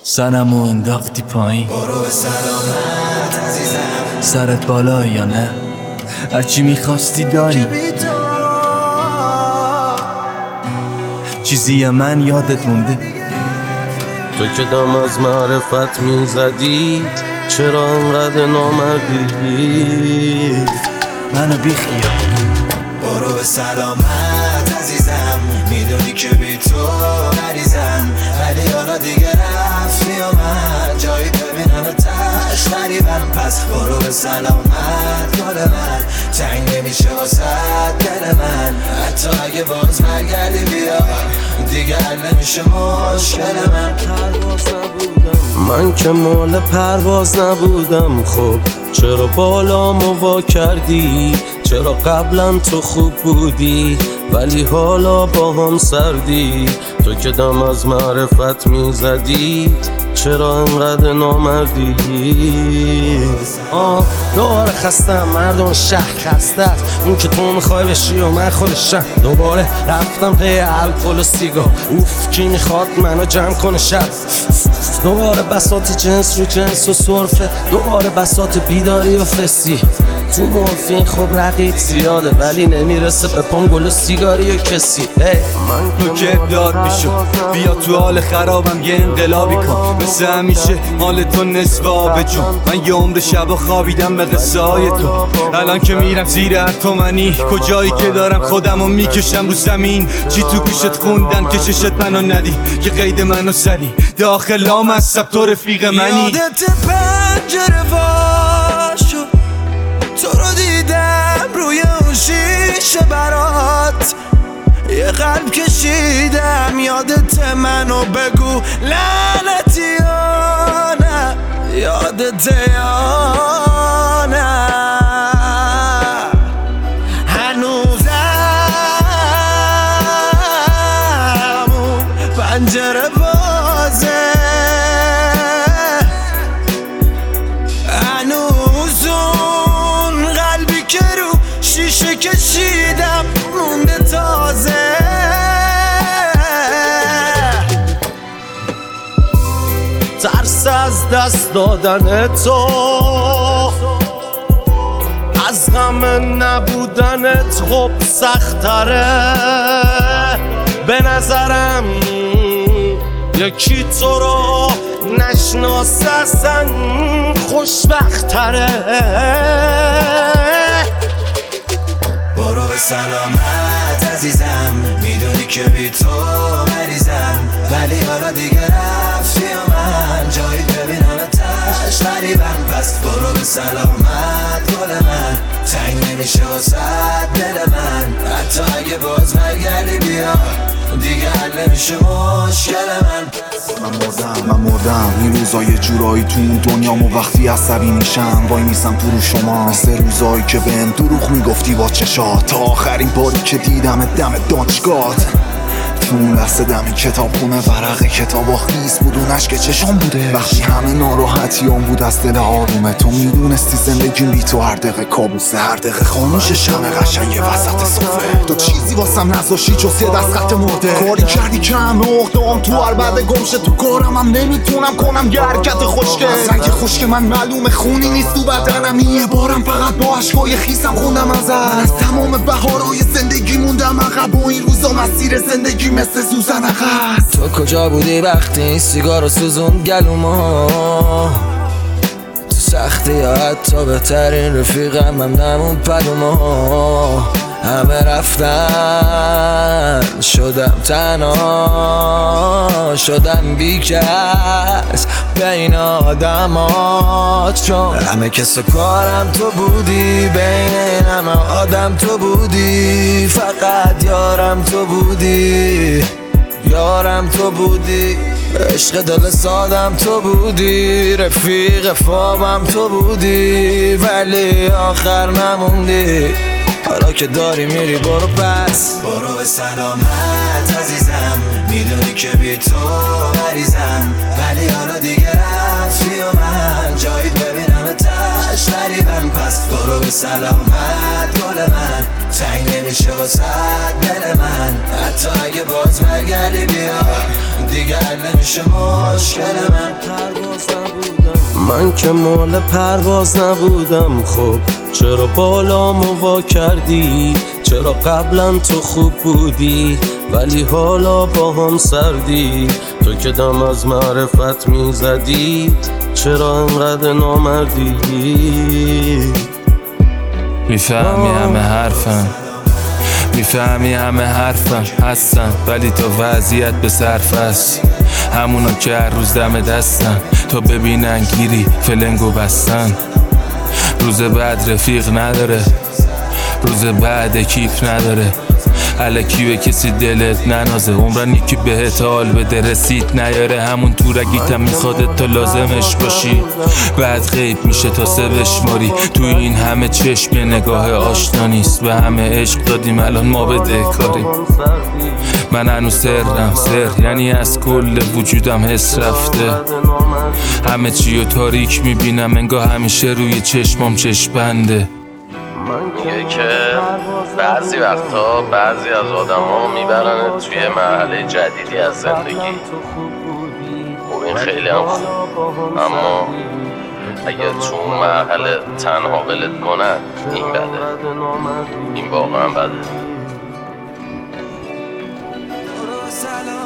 سرمو انداختی پایین، برو به سلامت عزیزم. سرت بالا یا نه؟ هرچی میخواستی داری، چیزی من یادت مونده؟ تو که دم از معرفت میزدی، چرا انقدر نامردی؟ منو بیخیال. برو به سلامت عزیزم، میدونی که بی تو مریضم، ولی حالا دیگه رفتی و من جایی ببینم تش غریبم. پس برو به سلامت گل من، تنگ نمیشه واسه دل من، حتی اگه باز برگردی بیا دیگه حل نمیشه مشکل من. من که مال پرواز نبودم، خب چرا بالامو وا کردی؟ چرا قبلا تو خوب بودی ولی حالا با هم سردی؟ تو که دم از معرفت میزدی، چرا انقدر نامردی؟ دوباره خستم، مردم شهر خسته است، اون که تو میخوای بشی و من خودشم. دوباره رفتم پی الکل و سیگار، اوف کی میخواد منو جمع کنه شب. دوباره بساط جنس رو جنس و سرفه، دوباره بساط بیداری و فسی. تو مورفین خب رقیق زیاده ولی نمیرسه به پام گل و سیگاری و کسی. تو که داد میشو بیا تو حال خرابم یه انقلابی کن، مثل همیشه حال تو نصف آب جون. من یه عمر شبا خوابیدم به قصه های تو، الان که میرم زیر اتمنی، کجایی که دارم خودمو میکشم رو زمین. چی تو گوشت خوندن که چشت منو ندی، که قید منو زدی داخل لام از تو رفیق منی. یادت پنجره باشو، تو رو دیدم روی اون شیشه برات، یه قلب کشیدم یادت منو بگو لعنتی یا نه، یادت یا نه. هنوزم اون پنجره بازه، هنوز اون قلبی که رو شیشه کشیدم مونده تازه. ترس از دست دادن تو، از غم نبودنت خب سخت‌تره. به نظرم یکی تو رو نشناسه اصلا خوشبخت‌تره. برو به سلامت عزیزم، میدونی که بی تو مریضم، ولی حالا دیگه رفتی و من جایی ببینم تش غریبم. پس برو به سلامت گل من، تنگ نمیشه واسه دل من، حتی اگه باز برگردی بیا دیگه حل نمیشه مشکل من. من مردم این روزا یه جورایی تو اون دنیامو، وقتی عصبی میشم وای میسم تو رو شما، مثل روزایی که بهم دروغ میگفتی با چشات، تا آخرین باری که دیدم دم دانشگاهت. تو اون لحظه دم کتابخونه ورق کتابا خیس بود، اون اشک چشام بوده وقتی همه ناراحتیام بود از دل آرومه. تو میدونستی زندگیم بی تو هر دقیقه کابوسه، هر دقیقه خاموش شمع قشنگ وسط صفه. تو چیزی واسم نذاشتی جز یه دست خط مرده، کاری کردی که همه اقدام تو هر بعد گمشه. تو کارم هم نمیتونم کنم یه حرکت خوشگل، از رنگ خشک من معلومه خونی نیست تو بدنم. یه بارم فقط با عشقای خیسم خوندم ازت، از تمام بهارهای زندگی موندم عقب، و این روزا مسیر زندگی مثل سوزن عقب. تو کجا بودی وقتی این سیگارو سوزوند گلومو؟ تو سختی یا حتی بهترین رفیقم هم نمون پلومو. همه رفتن شدم تنها، شدم بیکس بین آدمات، چون همه کس و کارم تو بودی، بین همه آدم تو بودی، فقط یارم تو بودی، یارم تو بودی، عشق دل سادم تو بودی، رفیق خوابم تو بودی، ولی آخر نموندی. حالا که داری میری برو پس، برو به سلامت عزیزم، میدونی که بی تو مریضم، ولی حالا دیگه رفتی و من جایی ببینم تش غریبم. پس برو به سلامت گل من، تنگ نمیشه واسد دل من، حتی اگه باز برگردی بیا دیگه حل نمیشه مشکل من که مال پرواز نبودم. خب چرا بالامو وا کردی؟ چرا قبلا تو خوب بودی ولی حالا با هم سردی؟ تو که دم از معرفت میزدی چرا انقدر نامردی؟ میفهمی همه حرفم، میفهمی همه حرفم هستن، ولی تا وضعیت به صرف است. همونا که هر روز دم دستن تا ببینن گیری فلنگو بستن. روز بعد رفیق نداره، روز بعد کیف نداره. الکی به کسی دلت ننازه، عمرن یکی بهت حال بده رسید نیاره. همون تورگیتم میخواد تا لازمش باشی، بعد غیب میشه تا سه بشماری. تو این همه چشم یه نگاه آشنا نیست، به همه عشق دادیم الان ما بدهکاریم. من هنوز سرم سر، یعنی از کل وجودم حس رفته. همه چی رو تاریک میبینم انگاه همیشه روی چشمام چشم بنده. میگه که بعضی وقتا بعضی از آدم ها میبرن توی مرحله جدیدی از زندگی. خب این خیلی هم خوب، اما اگه تو مرحله تنها ولت کنن این بده، این واقعا بده.